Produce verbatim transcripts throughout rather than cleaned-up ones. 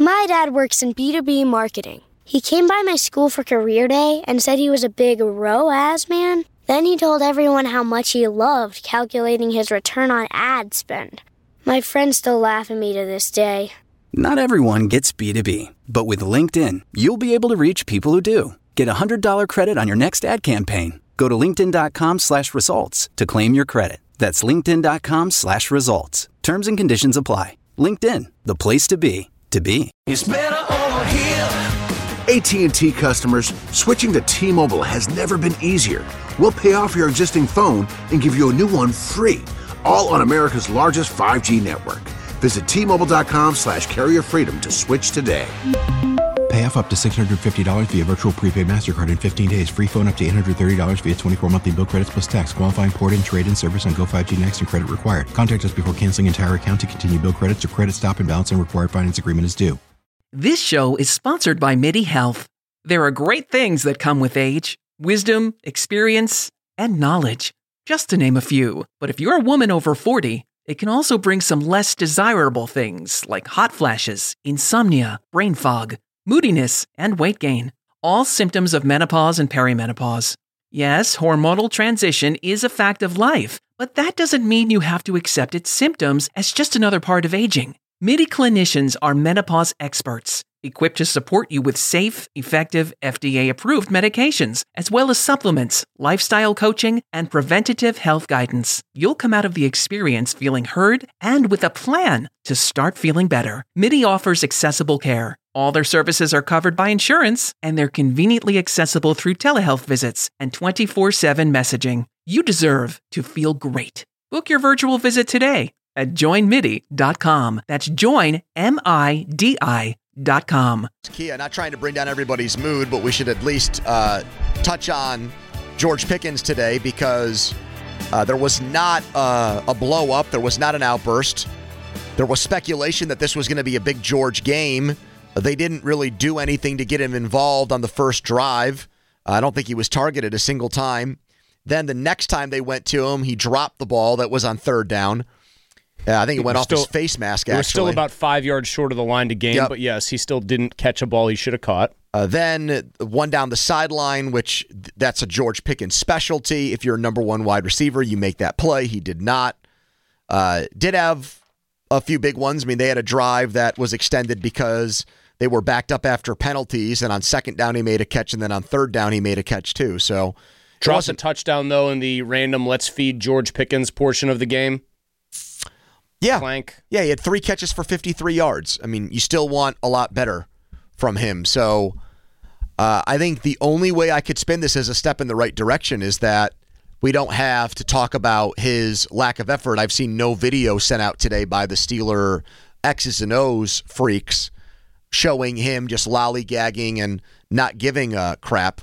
My dad works in B two B marketing. He came by my school for career day and said he was a big R O A S man. Then he told everyone how much he loved calculating his return on ad spend. My friends still laugh at me to this day. Not everyone gets B two B, but with LinkedIn, you'll be able to reach people who do. Get a one hundred dollars credit on your next ad campaign. Go to linkedin.com slash results to claim your credit. That's linkedin.com slash results. Terms and conditions apply. LinkedIn, the place to be, to be. It's better over here. A T and T customers, switching to T-Mobile has never been easier. We'll pay off your existing phone and give you a new one free, all on America's largest five G network. Visit T-Mobile.com slash carrier freedom to switch today. Pay off up to six hundred fifty dollars via virtual prepaid MasterCard in fifteen days. Free phone up to eight hundred thirty dollars via twenty-four monthly bill credits plus tax. Qualifying port-in, trade-in service on Go five G Next and credit required. Contact us before canceling entire account to continue bill credits or credit stop and balance and required finance agreement is due. This show is sponsored by MIDI Health. There are great things that come with age. Wisdom, experience, and knowledge. Just to name a few. But if you're a woman over forty, it can also bring some less desirable things like hot flashes, insomnia, brain fog, moodiness, and weight gain. All symptoms of menopause and perimenopause. Yes, hormonal transition is a fact of life, but that doesn't mean you have to accept its symptoms as just another part of aging. MIDI clinicians are menopause experts, equipped to support you with safe, effective, F D A-approved medications, as well as supplements, lifestyle coaching, and preventative health guidance. You'll come out of the experience feeling heard and with a plan to start feeling better. MIDI offers accessible care. All their services are covered by insurance, and they're conveniently accessible through telehealth visits and twenty-four seven messaging. You deserve to feel great. Book your virtual visit today at join midi dot com. That's join, M I D I dot com. Kia, not trying to bring down everybody's mood, but we should at least uh, touch on George Pickens today because uh, there was not uh, a blow-up. There was not an outburst. There was speculation that this was going to be a big George game. They didn't really do anything to get him involved on the first drive. I don't think he was targeted a single time. Then the next time they went to him, he dropped the ball that was on third down. Yeah, I think it went off still, his face mask, actually. He was still about five yards short of the line to gain, yep. But yes, he still didn't catch a ball he should have caught. Uh, then one down the sideline, which that's a George Pickens specialty. If you're a number one wide receiver, you make that play. He did not. Uh, did have a few big ones. I mean, they had a drive that was extended because they were backed up after penalties, and on second down he made a catch, and then on third down he made a catch too. So, dropped a touchdown, though, in the random let's feed George Pickens portion of the game. Yeah. Clank. Yeah, he had three catches for fifty-three yards. I mean, you still want a lot better from him. So uh, I think the only way I could spin this as a step in the right direction is that we don't have to talk about his lack of effort. I've seen no video sent out today by the Steeler X's and O's freaks showing him just lollygagging and not giving a crap.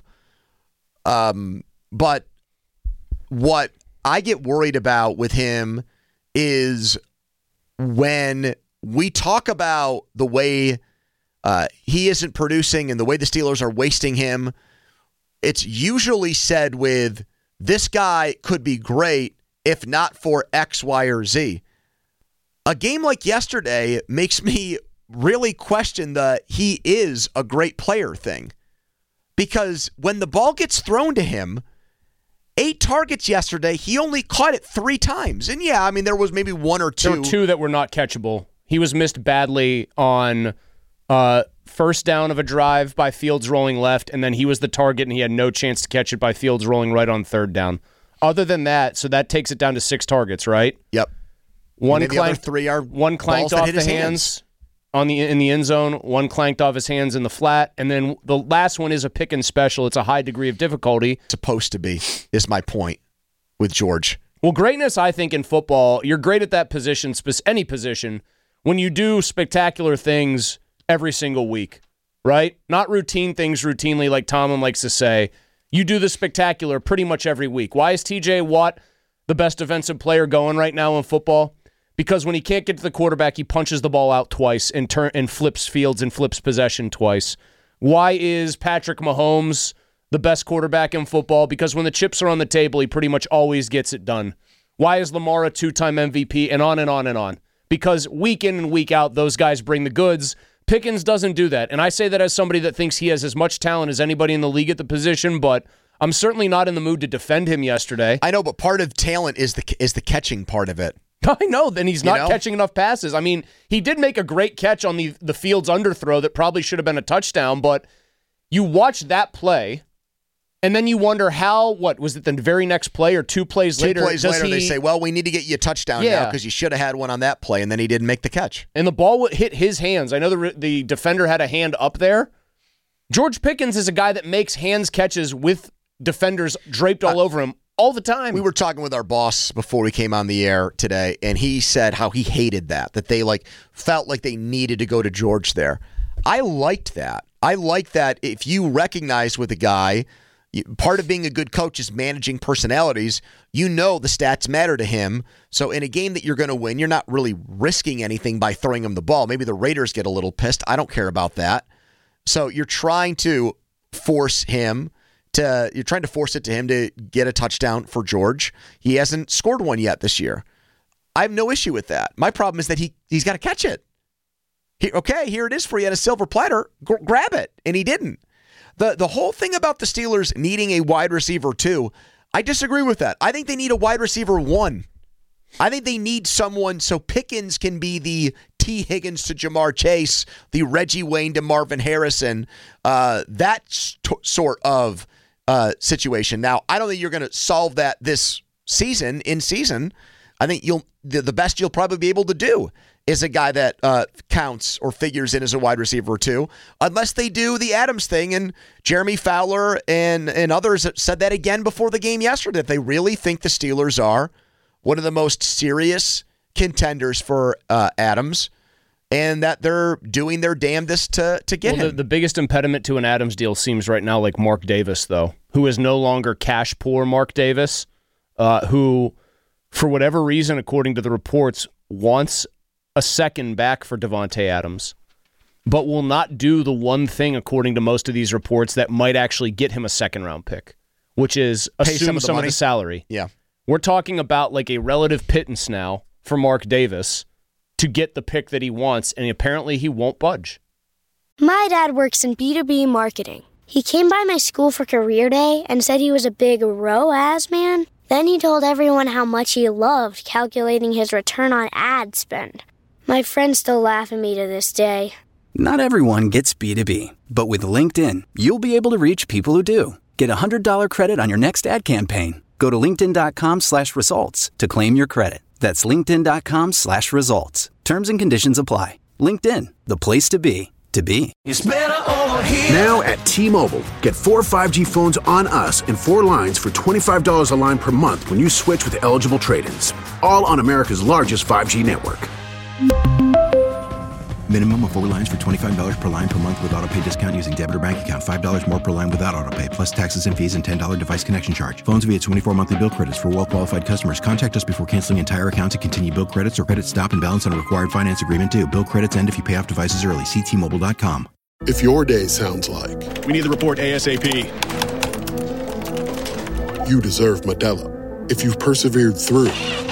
Um, but what I get worried about with him is when we talk about the way uh, he isn't producing and the way the Steelers are wasting him, it's usually said with, this guy could be great if not for X, Y, or Z. A game like yesterday makes me really question the he is a great player thing. Because when the ball gets thrown to him, eight targets yesterday, he only caught it three times. And yeah, I mean, there was maybe one or two. There were two that were not catchable. He was missed badly on uh, first down of a drive by Fields rolling left, and then he was the target, and he had no chance to catch it by Fields rolling right on third down. Other than that, so that takes it down to six targets, right? Yep. One clanked, the other three are one clanked off the hands, hands on the in the end zone, one clanked off his hands in the flat, and then the last one is a pick and special. It's a high degree of difficulty. Supposed to be, is my point with George. Well, greatness, I think, in football, you're great at that position, any position, when you do spectacular things every single week, right? Not routine things routinely like Tomlin likes to say. You do the spectacular pretty much every week. Why is T J Watt the best defensive player going right now in football? Because when he can't get to the quarterback, he punches the ball out twice and turn and flips fields and flips possession twice. Why is Patrick Mahomes the best quarterback in football? Because when the chips are on the table, he pretty much always gets it done. Why is Lamar a two-time M V P? And on and on and on. Because week in and week out, those guys bring the goods. Pickens doesn't do that. And I say that as somebody that thinks he has as much talent as anybody in the league at the position, but I'm certainly not in the mood to defend him yesterday. I know, but part of talent is the is the catching part of it. I know, then he's not you know? catching enough passes. I mean, he did make a great catch on the, the Fields underthrow that probably should have been a touchdown, but you watch that play, and then you wonder how, what, was it the very next play or two plays two later? plays later, he, they say, well, we need to get you a touchdown Yeah. now because you should have had one on that play, and then he didn't make the catch. And the ball would hit his hands. I know the the defender had a hand up there. George Pickens is a guy that makes hands catches with defenders draped all uh, over him all the time. We were talking with our boss before we came on the air today, and he said how he hated that, that they like felt like they needed to go to George there. I liked that. I like that if you recognize with a guy, part of being a good coach is managing personalities. You know the stats matter to him. So in a game that you're going to win, you're not really risking anything by throwing him the ball. Maybe the Raiders get a little pissed. I don't care about that. So you're trying to force him to, you're trying to force it to him to get a touchdown for George. He hasn't scored one yet this year. I have no issue with that. My problem is that he, he's got to catch it. He, okay, here it is for you on a silver platter. G- grab it. And he didn't. The the whole thing about the Steelers needing a wide receiver two, I disagree with that. I think they need a wide receiver one. I think they need someone so Pickens can be the T. Higgins to Jamar Chase, the Reggie Wayne to Marvin Harrison, uh, that st- sort of uh, situation. Now, I don't think you're going to solve that this season, in season. I think you'll the, the best you'll probably be able to do is a guy that uh, counts or figures in as a wide receiver or two, unless they do the Adams thing. And Jeremy Fowler and, and others said that again before the game yesterday, that they really think the Steelers are one of the most serious contenders for uh, Adams and that they're doing their damnedest to, to get well, him. The, the biggest impediment to an Adams deal seems right now like Mark Davis, though, who is no longer cash poor Mark Davis, uh, who, for whatever reason, according to the reports, wants a second back for Davante Adams, but will not do the one thing, according to most of these reports, that might actually get him a second-round pick, which is Pay assume some of the some money. of the salary. Yeah. We're talking about like a relative pittance now for Mark Davis to get the pick that he wants, and apparently he won't budge. My dad works in B two B marketing. He came by my school for career day and said he was a big R O A S man. Then he told everyone how much he loved calculating his return on ad spend. My friends still laugh at me to this day. Not everyone gets B two B, but with LinkedIn, you'll be able to reach people who do. Get a one hundred dollars credit on your next ad campaign. Go to linkedin.com slash results to claim your credit. That's linkedin.com slash results. Terms and conditions apply. LinkedIn, the place to be, to be. It's better over here. Now at T-Mobile, get four five G phones on us and four lines for twenty-five dollars a line per month when you switch with eligible trade-ins. All on America's largest five G network. Minimum of four lines for twenty-five dollars per line per month with autopay discount using debit or bank account. five dollars more per line without autopay, plus taxes and fees and ten dollars device connection charge. Phones via twenty-four monthly bill credits for well-qualified customers. Contact us before canceling entire account to continue bill credits or credit stop and balance on a required finance agreement due. Bill credits end if you pay off devices early. See T Mobile dot com. If your day sounds like we need the report ASAP, you deserve Modelo. If you've persevered through,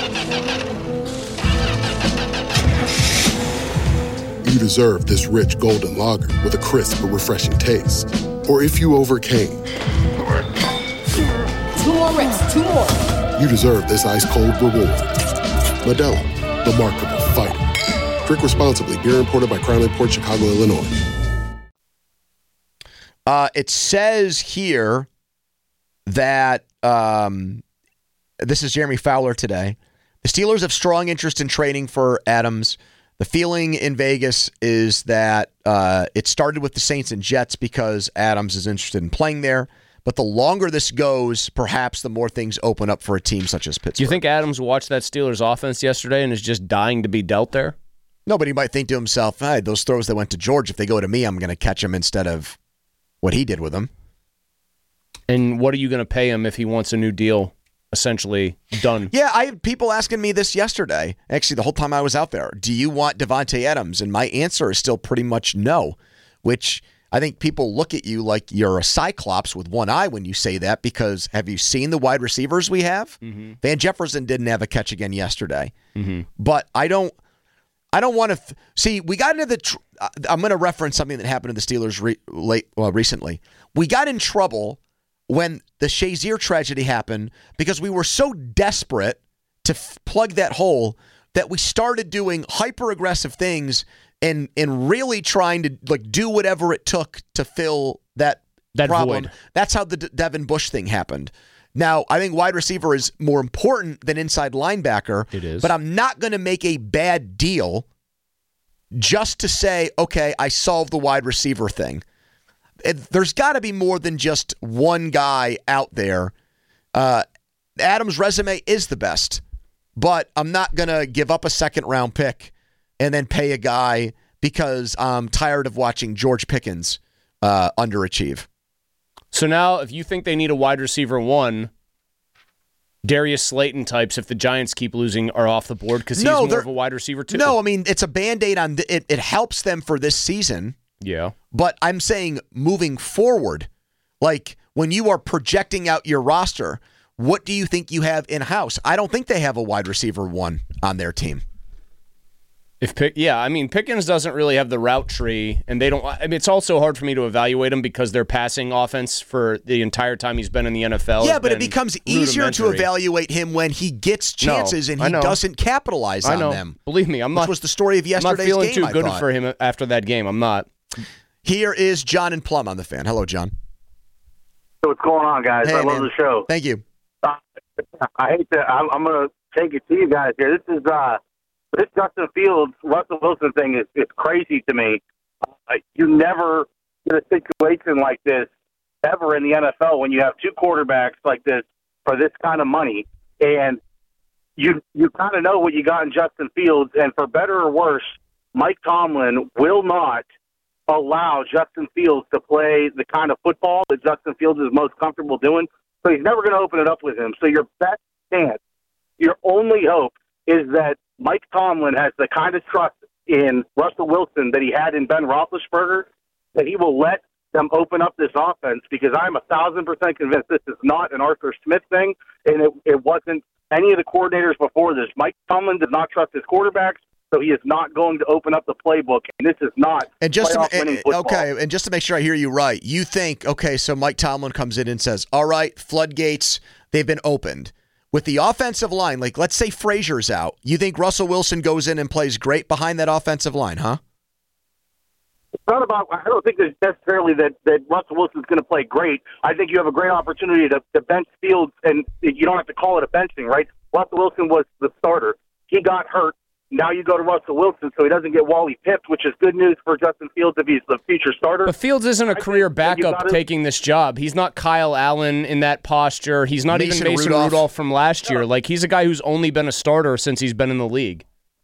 you deserve this rich golden lager with a crisp but refreshing taste. Or if you overcame. Two more reps, two more. You deserve this ice cold reward. Modelo, the Remarkable Fighter. Drink responsibly. Beer imported by Crown Imports, Chicago, Illinois. Uh, it says here that um, this is Jeremy Fowler today. The Steelers have strong interest in trading for Adams. The feeling in Vegas is that uh, it started with the Saints and Jets because Adams is interested in playing there. But the longer this goes, perhaps the more things open up for a team such as Pittsburgh. Do you think Adams watched that Steelers offense yesterday and is just dying to be dealt there? No, but he might think to himself, hey, those throws that went to George, if they go to me, I'm going to catch them instead of what he did with them. And what are you going to pay him if he wants a new deal essentially done? Yeah, I had people asking me this yesterday. Actually, the whole time I was out there. Do you want Davante Adams? And my answer is still pretty much no, which I think people look at you like you're a cyclops with one eye when you say that, because have you seen the wide receivers we have? Mm-hmm. Van Jefferson didn't have a catch again yesterday. Mm-hmm. But I don't I don't want to th- see. We got into the. Tr- I'm going to reference something that happened to the Steelers re- late well, recently. We got in trouble when the Shazier tragedy happened because we were so desperate to f- plug that hole that we started doing hyper aggressive things and and really trying to like do whatever it took to fill that, that problem. void. That's how the D- Devin Bush thing happened. Now, I think wide receiver is more important than inside linebacker. It is. But I'm not going to make a bad deal just to say, okay, I solved the wide receiver thing. It, there's got to be more than just one guy out there. Uh, Adams' resume is the best, but I'm not going to give up a second-round pick and then pay a guy because I'm tired of watching George Pickens uh, underachieve. So now, if you think they need a wide receiver one, Darius Slayton types, if the Giants keep losing, are off the board because he's no, more of a wide receiver too. No, I mean, it's a Band-Aid on th- it. It helps them for this season. Yeah. But I'm saying moving forward, like when you are projecting out your roster, what do you think you have in-house? I don't think they have a wide receiver one on their team. If Pick, yeah, I mean Pickens doesn't really have the route tree, and they don't. I mean, it's also hard for me to evaluate him because their passing offense for the entire time he's been in the N F L. Yeah, but it becomes easier to rudimentary. evaluate him when he gets chances No, and I he know. doesn't capitalize I on know. them. Believe me, I'm which not. was the story of I'm yesterday's not feeling game, too I good thought. for him after that game. I'm not. Here is John and Plum on the Fan. Hello, John. So what's going on, guys? Hey, I love man. the show. Thank you. Uh, I hate to. I'm, I'm going to take it to you guys here. This is uh, this Justin Fields, Russell Wilson thing is, is crazy to me. Uh, you never get a situation like this ever in the N F L when you have two quarterbacks like this for this kind of money, and you you kind of know what you got in Justin Fields, and for better or worse, Mike Tomlin will not allow Justin Fields to play the kind of football that Justin Fields is most comfortable doing. So he's never going to open it up with him. So your best chance, your only hope is that Mike Tomlin has the kind of trust in Russell Wilson that he had in Ben Roethlisberger, that he will let them open up this offense, because I'm a thousand percent convinced this is not an Arthur Smith thing, and it, it wasn't any of the coordinators before this. Mike Tomlin does not trust his quarterbacks, so he is not going to open up the playbook, and this is not And just to, playoff-winning and- football. okay, and just to make sure I hear you right, you think okay, so Mike Tomlin comes in and says, "All right, floodgates, they've been opened." With the offensive line, like let's say Frazier's out, you think Russell Wilson goes in and plays great behind that offensive line, huh? It's not about. I don't think it's necessarily that, that Russell Wilson's going to play great. I think you have a great opportunity to, to bench Fields, and you don't have to call it a benching, right? Russell Wilson was the starter. He got hurt. Now you go to Russell Wilson, so he doesn't get Wally pipped, which is good news for Justin Fields if he's the future starter. But Fields isn't a I career think that you backup gotta- taking this job. He's not Kyle Allen in that posture. He's not Mason even Mason Rudolph. Rudolph, from last year. Like, he's a guy who's only been a starter since he's been in the league.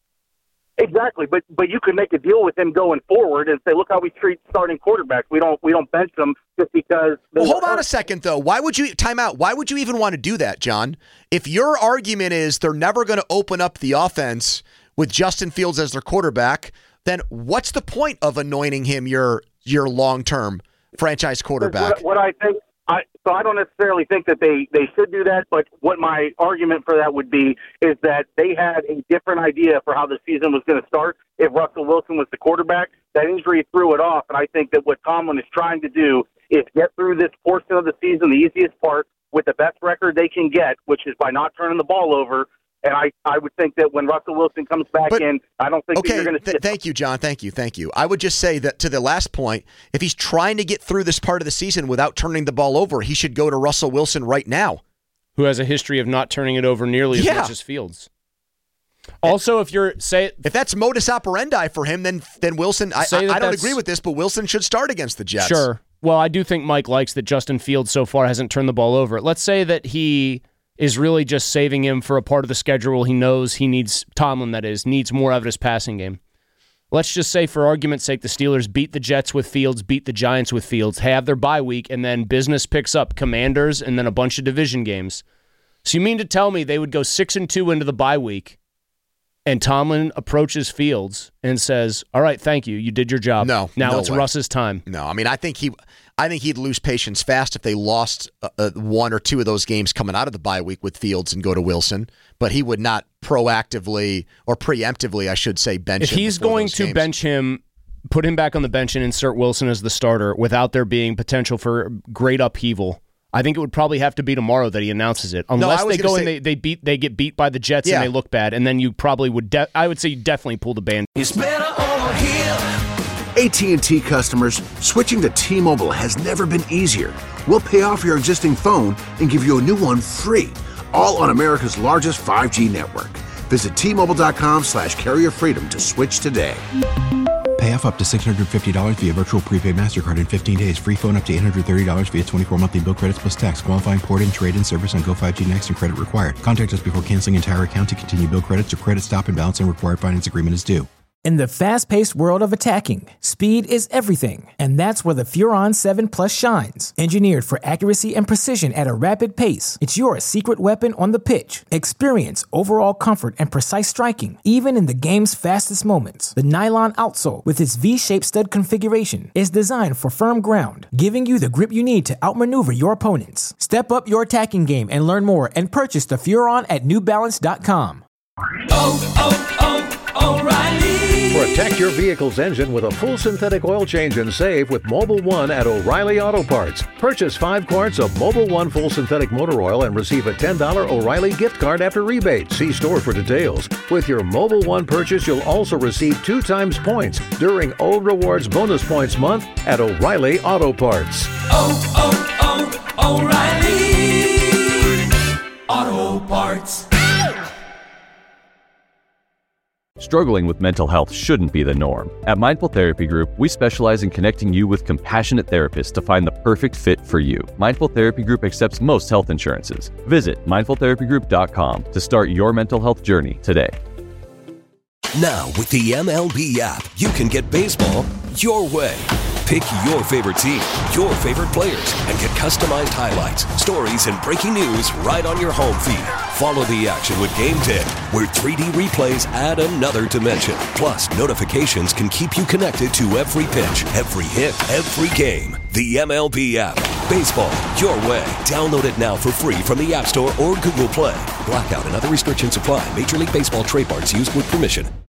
Exactly, but but you could make a deal with him going forward and say, look how we treat starting quarterbacks. We don't we don't bench them just because. Well, hold on a second, though. Why would you time out? Why would you even want to do that, John? If your argument is they're never going to open up the offense with Justin Fields as their quarterback, then what's the point of anointing him your your long term franchise quarterback? What, what I think, I so I don't necessarily think that they, they should do that, but what my argument for that would be is that they had a different idea for how the season was going to start if Russell Wilson was the quarterback. That injury threw it off, and I think that what Tomlin is trying to do is get through this portion of the season, the easiest part, with the best record they can get, which is by not turning the ball over. And I, I would think that when Russell Wilson comes back But- in, I don't think that Okay, you're going to see th- thank you, John. Thank you, thank you. I would just say that to the last point, if he's trying to get through this part of the season without turning the ball over, he should go to Russell Wilson right now. Who has a history of not turning it over nearly as Yeah. much as Fields. Also, if you're say If that's modus operandi for him, then then Wilson. I, Say I, that I don't that's- agree with this, but Wilson should start against the Jets. Sure. Well, I do think Mike likes that Justin Fields so far hasn't turned the ball over. Let's say that he is really just saving him for a part of the schedule he knows he needs, Tomlin that is, needs more out of his passing game. Let's just say, for argument's sake, the Steelers beat the Jets with Fields, beat the Giants with Fields, have their bye week, and then business picks up Commanders and then a bunch of division games. So you mean to tell me they would go six and two into the bye week and Tomlin approaches Fields and says, all right, thank you. You did your job. No. Now no it's way. Russ's time. No, I mean, I think he, I think he'd lose patience fast if they lost uh, uh, one or two of those games coming out of the bye week with Fields and go to Wilson. But he would not proactively or preemptively, I should say, bench if him. If he's going those to games. bench him, put him back on the bench and insert Wilson as the starter without there being potential for great upheaval, I think it would probably have to be tomorrow that he announces it. Unless no, they go say, and they, they beat they get beat by the Jets yeah. and they look bad, and then you probably would de- I would say you definitely pull the band. It's better over here. A T and T customers, switching to T-Mobile has never been easier. We'll pay off your existing phone and give you a new one free, all on America's largest five G network. Visit T-Mobile.com slash carrier freedom to switch today. Pay off up to six hundred fifty dollars via virtual prepaid MasterCard in fifteen days. Free phone up to eight hundred thirty dollars via twenty-four monthly bill credits plus tax. Qualifying port-in, trade-in service on Go five G Next and credit required. Contact us before canceling entire account to continue bill credits or credit stop and balance and required finance agreement is due. In the fast-paced world of attacking, speed is everything, and that's where the Furon seven Plus shines. Engineered for accuracy and precision at a rapid pace, it's your secret weapon on the pitch. Experience overall comfort and precise striking, even in the game's fastest moments. The nylon outsole, with its V-shaped stud configuration, is designed for firm ground, giving you the grip you need to outmaneuver your opponents. Step up your attacking game and learn more and purchase the Furon at New Balance dot com. Oh, oh, oh, O'Reilly. Protect your vehicle's engine with a full synthetic oil change and save with Mobil one at O'Reilly Auto Parts. Purchase five quarts of Mobil one full synthetic motor oil and receive a ten dollars O'Reilly gift card after rebate. See store for details. With your Mobil one purchase, you'll also receive two times points during O Rewards Bonus Points Month at O'Reilly Auto Parts. Oh, oh, oh, O'Reilly Auto Parts. Struggling with mental health shouldn't be the norm. At Mindful Therapy Group, we specialize in connecting you with compassionate therapists to find the perfect fit for you. Mindful Therapy Group accepts most health insurances. Visit mindful therapy group dot com to start your mental health journey today. Now, with the M L B app, you can get baseball your way. Pick your favorite team, your favorite players, and get customized highlights, stories, and breaking news right on your home feed. Follow the action with Game ten, where three D replays add another dimension. Plus, notifications can keep you connected to every pitch, every hit, every game. The M L B app. Baseball your way. Download it now for free from the App Store or Google Play. Blackout and other restrictions apply. Major League Baseball trademarks used with permission.